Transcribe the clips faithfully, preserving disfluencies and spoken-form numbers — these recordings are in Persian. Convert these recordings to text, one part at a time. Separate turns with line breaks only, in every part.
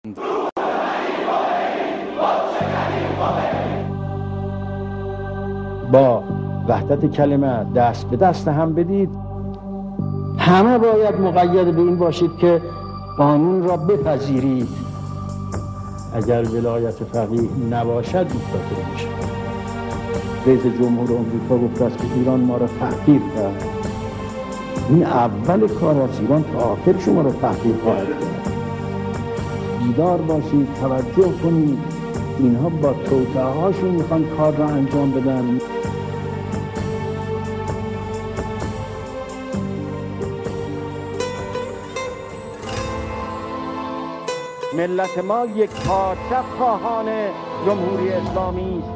با وحدت کلمه دست به دست هم بدید. همه باید مقید به این باشید که قانون را بپذیرید. اگر ولایت فقیه نباشد دیکتاتوری میشه. رئیس جمهور آمریکا گفت است که ایران ما را تحقیر کرد. این اول کار است. ایران تا آخر شما را تحقیر خواهد کرد. بیدار باشید، توجه کنید. اینها با توطئه هاشون میخوان کار را انجام بدن. ملت ما یک پارچه خواهان جمهوری اسلامی است.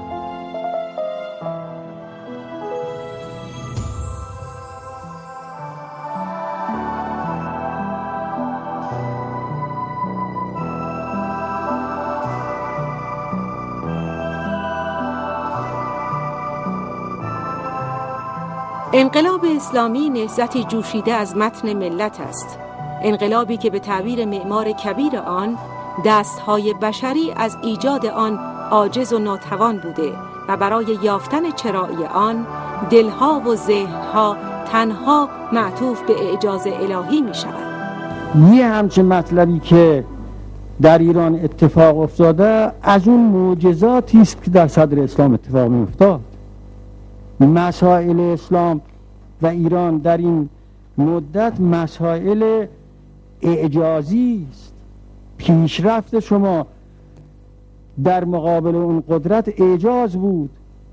انقلاب اسلامی نهضتی جوشیده از متن ملت است. انقلابی که به تعبیر معمار کبیر آن دستهای بشری از ایجاد آن عاجز و ناتوان بوده و برای یافتن چرایی آن دلها و ذهنها تنها معطوف به اعجاز الهی می شود.
یه همچه مطلبی که در ایران اتفاق افتاده از اون معجزاتی است که در صدر اسلام اتفاق می افتاد. مسائل اسلام و ایران در این مدت مسائل اعجازی است. پیشرفت شما در مقابل اون قدرت اعجاز بود.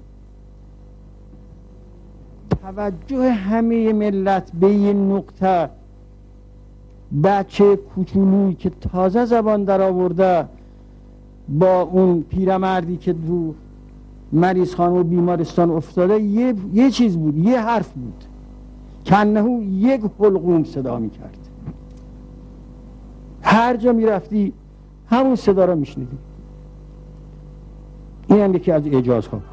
توجه همه ملت به این نقطه، بچه کوچولویی که تازه زبان در آورده با اون پیرمردی که رو مریض خانه و بیمارستان افتاده یه, یه چیز بود، یه حرف بود، کنهو یک حلقوم صدا می کرد. هر جا می رفتی همون صدا را می شنیدی. این هم یکی از اعجازها بود.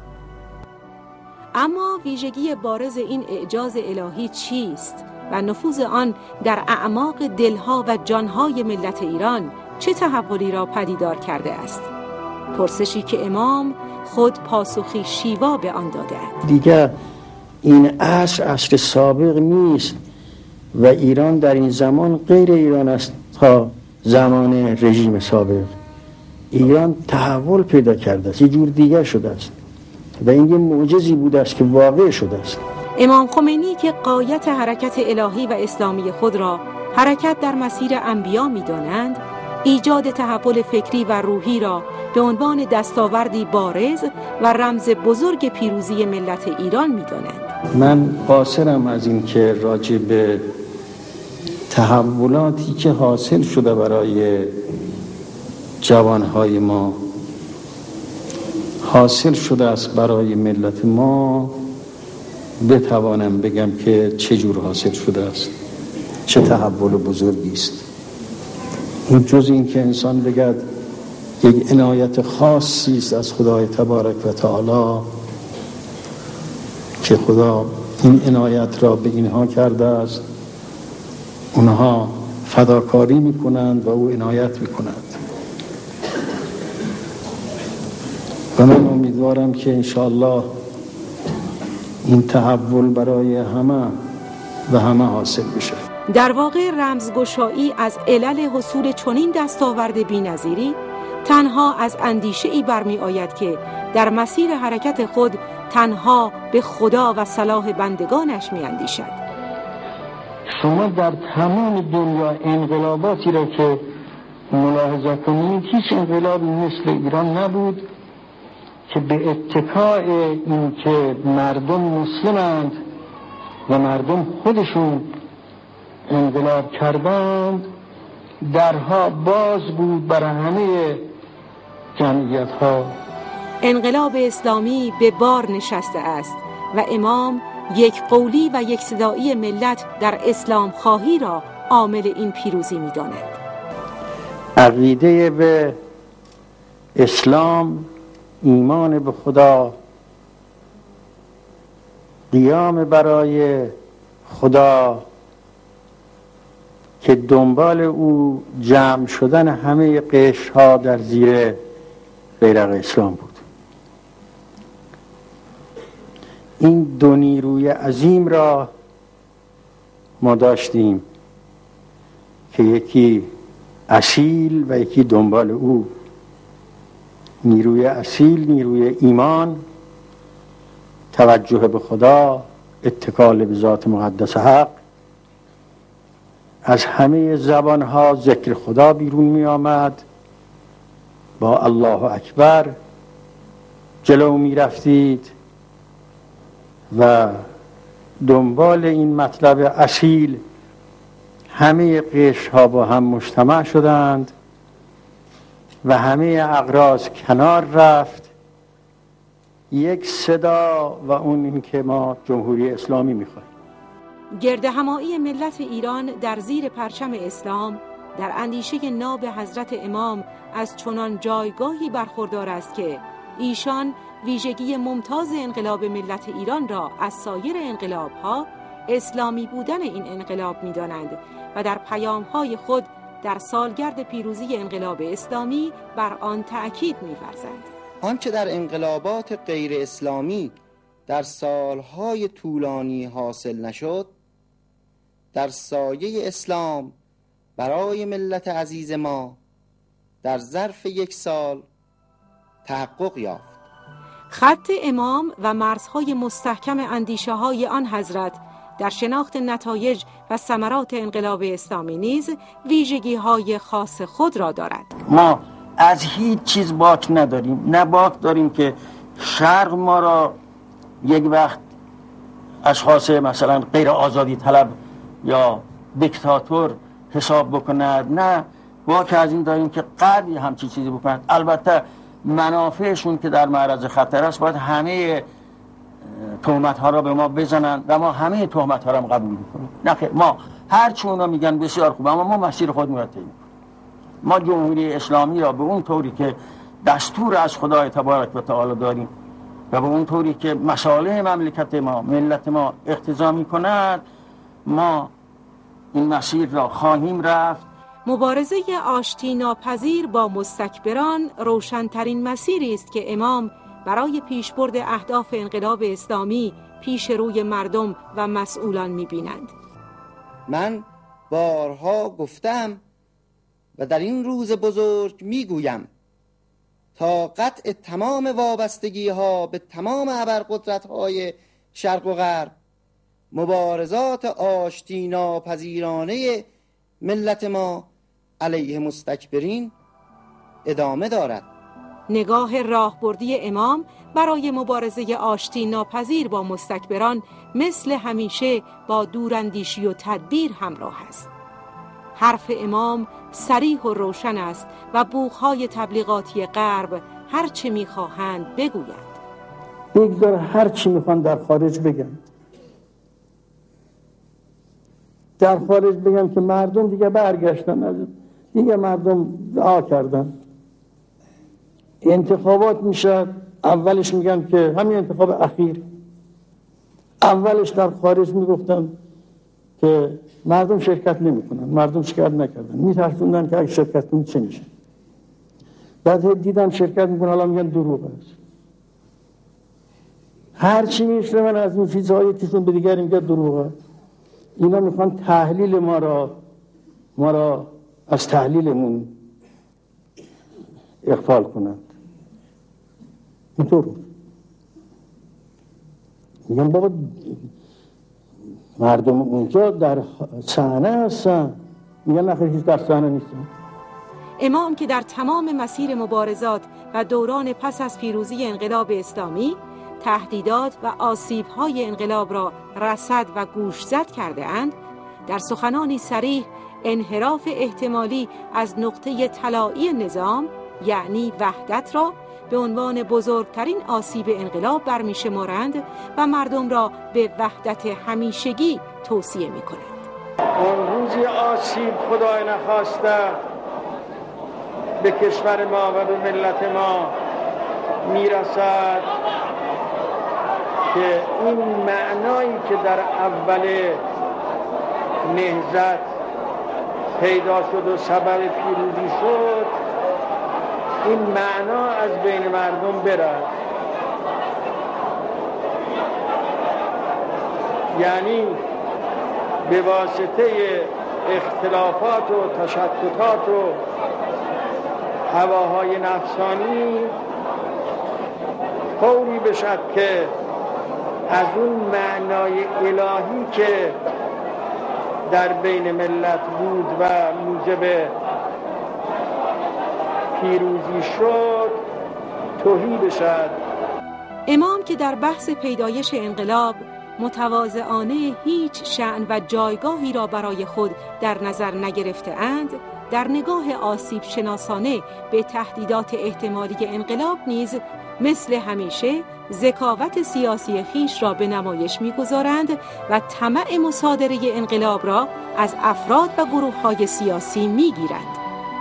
اما ویژگی بارز این اعجاز الهی چیست و نفوذ آن در اعماق دلها و جانهای ملت ایران چه تحولی را پدیدار کرده است؟ پرسشی که امام خود پاسخی شیوا به آن داده‌اند.
دیگر این عصر عصر سابق نیست و ایران در این زمان غیر ایران است تا زمان رژیم سابق. ایران تحول پیدا کرده است، یه جور دیگر شده است و این یه معجزی بوده است که واقع شده است.
امام خمینی که غایت حرکت الهی و اسلامی خود را حرکت در مسیر انبیا می‌دانند، ایجاد تحول فکری و روحی را به عنوان دستاوردی بارز و رمز بزرگ پیروزی ملت ایران می‌دانند.
من قاصرم از این که راجع به تحولاتی که حاصل شده برای جوانهای ما، حاصل شده است برای ملت ما، بتوانم بگم که چجور حاصل شده است، چه تحول بزرگی است. این جز این که انسان بگد یک عنایت خاصی است از خدای تبارک و تعالی که خدا این عنایت را به اینها کرده است، اونها فداکاری میکنند و او عنایت میکند و من امیدوارم که انشاءالله این تحول برای همه و همه حاصل بشه.
در واقع رمزگشایی از علل حصول چنین دستاورد بی‌نظیری تنها از اندیشه‌ای برمی آید که در مسیر حرکت خود تنها به خدا و صلاح بندگانش می اندیشد.
شما در تمام دنیا انقلاباتی را که ملاحظه کنید، هیچ انقلابی مثل ایران نبود که به اتکاء این که مردم مسلمند و مردم خودشون انقلاب کردند درها باز بود برای همه جمعیت ها.
انقلاب اسلامی به بار نشسته است و امام یک قولی و یک صدایی ملت در اسلام خواهی را عامل این پیروزی می داند.
عقیده به اسلام، ایمان به خدا، قیام برای خدا که دنبال او جمع شدن همه قشرها در زیر بیرق اسلام بود. این دو نیروی عظیم را ما داشتیم که یکی اصیل و یکی دنبال او. نیروی اصیل نیروی ایمان، توجه به خدا، اتکال به ذات مقدس حق. از همه زبانها ذکر خدا بیرون می آمد، با الله اکبر جلو می رفتید و دنبال این مطلب اصیل همه قشرها با هم مجتمع شدند و همه اغراض کنار رفت. یک صدا و اون این که ما جمهوری اسلامی میخوایم.
گردهمایی ملت ایران در زیر پرچم اسلام در اندیشه ناب حضرت امام از چنان جایگاهی برخوردار است که ایشان ویژگی ممتاز انقلاب ملت ایران را از سایر انقلاب‌ها اسلامی بودن این انقلاب می‌دانند و در پیام‌های خود در سالگرد پیروزی انقلاب اسلامی بر آن تأکید می‌ورزند.
آنچه در انقلابات غیر اسلامی در سالهای طولانی حاصل نشد، در سایه اسلام برای ملت عزیز ما در ظرف یک سال تحقق یافت.
خط امام و مرزهای مستحکم اندیشه‌های آن حضرت در شناخت نتایج و ثمرات انقلاب اسلامی نیز ویژگی‌های خاص خود را دارد.
ما از هیچ چیز باک نداریم، نه باک داریم که شرق ما را یک وقت اشخاص مثلا غیر آزادی طلب یا دیکتاتور حساب بکند، نه باک از این داریم که غربی همچی چیزی بکند. البته منافعشون که در معرض خطر است باید همه تهمت ها را به ما بزنند و ما همه تهمت ها را هم قبول میکنیم. نه خیر، ما هر چه اونا میگن بسیار خوبه، اما ما مسیر خودمون را طی میکنیم. ما جمهوری اسلامی را به اون طوری که دستور از خدای تبارک و تعالی داریم و به اون طوری که مصالح مملکت ما، ملت ما اقتضا میکند، ما این مسیر را خواهیم رفت.
مبارزه آشتی ناپذیر با مستکبران روشن‌ترین مسیری است که امام برای پیشبرد اهداف انقلاب اسلامی پیش روی مردم و مسئولان می‌بینند.
من بارها گفتم و در این روز بزرگ میگویم تا قطع تمام وابستگی ها به تمام ابرقدرت های شرق و غرب، مبارزات آشتی ناپذیرانه ملت ما علیه مستکبرین ادامه دارد.
نگاه راهبردی امام برای مبارزه آشتی ناپذیر با مستکبران مثل همیشه با دوراندیشی و تدبیر همراه است. حرف امام صریح و روشن است و بوق‌های تبلیغاتی غرب هر چه می‌خواهند بگویند.
بگذار هر چی می‌خوان در خارج بگن. در خارج بگن که مردم دیگه برگشتن، از دیگه مردم دعا کردن. انتخابات میشه، اولش میگن که همین انتخاب اخیر، اولش در خارج میگفتن که مردم شرکت نمیکنن، مردم شرکت نکردن، میترسوندن که اگه شرکت کنن چه میشه. بعد دیدن شرکت میکنن، حالا میگن دروغ است. هر چی میشه من از این چیزهای کشون به دیگری میگه دروغ است. اینا میخوان تحلیل ما را ما را از تحلیلمون اغفال کنند. اینطور میگن بابا مردم اونجا در صحنه هستن، میگن نخیر هیچ در صحنه نیستن.
امام که در تمام مسیر مبارزات و دوران پس از پیروزی انقلاب اسلامی تهدیدات و آسیب‌های انقلاب را رصد و گوشزد کرده اند، در سخنانی صریح انحراف احتمالی از نقطه طلایی نظام یعنی وحدت را به عنوان بزرگترین آسیب انقلاب برمی‌شمارند و مردم را به وحدت همیشگی توصیه می‌کنند.
اون روزی آسیب خدای نخواسته به کشور ما و به ملت ما میرسد که این معنایی که در اول نهضت پیدا شد و سبب پیروزی شد، این معنا از بین مردم برد. یعنی به واسطه اختلافات و تشتتات و هواهای نفسانی طوری بشد که از اون معنای الهی که در بین ملت بود و موجب پیروزی شد تهی بشد.
امام که در بحث پیدایش انقلاب متواضعانه هیچ شأن و جایگاهی را برای خود در نظر نگرفته اند، در نگاه آسیب شناسانه به تهدیدات احتمالی انقلاب نیز مثل همیشه ذکاوت سیاسی خیش را به نمایش می‌گذارند و طمع مصادره انقلاب را از افراد و گروه‌های سیاسی می‌گیرند.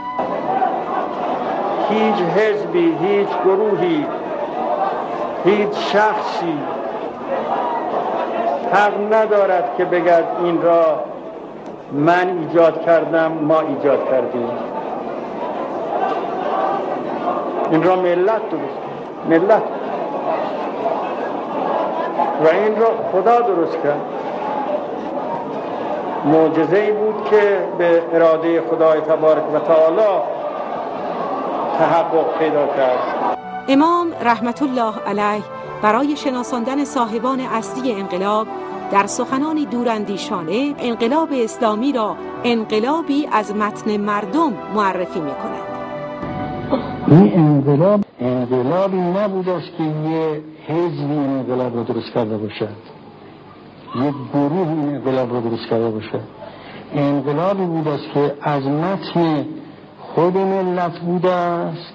هیچ حزبی، هیچ گروهی، هیچ شخصی حق ندارد که بگد این را من ایجاد کردم، ما ایجاد کردیم. این را ملت درست ملت و این را خدا درست کرد. معجزه‌ای بود که به اراده خدای تبارک و تعالی تحقق پیدا کرد.
امام رحمت الله علیه برای شناساندن صاحبان اصلی انقلاب در سخنانی دوراندیشانه انقلاب اسلامی را انقلابی از متن مردم معرفی می‌کند.
این انقلاب انقلابی نبود است که یه حزبی انقلاب را درست کرده باشد، یک گروه انقلاب را درست کرده باشد. انقلابی بود است که از متن خود ملت بوده است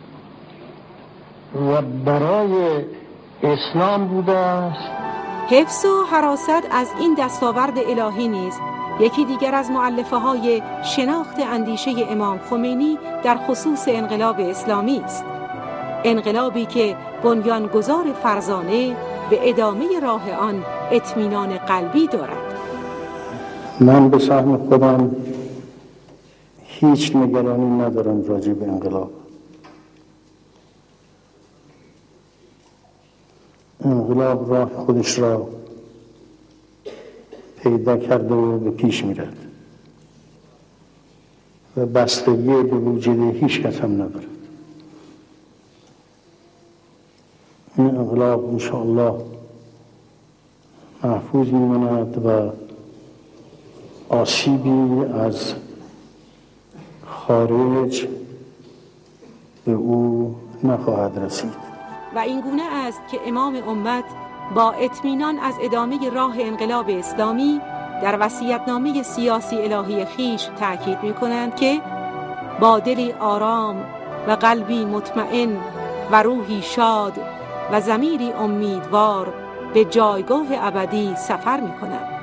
و برای اسلام بوده است.
حفظ و حراست از این دستاورد الهی نیز یکی دیگر از مؤلفه های شناخت اندیشه امام خمینی در خصوص انقلاب اسلامی است. انقلابی که بنیانگذار فرزانه به ادامه راه آن اطمینان قلبی دارد.
من به سهم خودم هیچ نگرانی ندارم راجع به انقلاب. انقلاب راه خودش را پیدا کرده و به پیش میرد و بستگی به وجود هیچ کس هم ندارد. این انقلاب انشاءالله محفوظ میماند و آسیبی از خارج به او نخواهد رسید.
و این گونه است که امام امت با اطمینان از ادامه راه انقلاب اسلامی در وصیت‌نامه سیاسی الهی خیش تأکید می‌کنند که با دلی آرام و قلبی مطمئن و روحی شاد و ضمیری امیدوار به جایگاه ابدی سفر می‌کنند.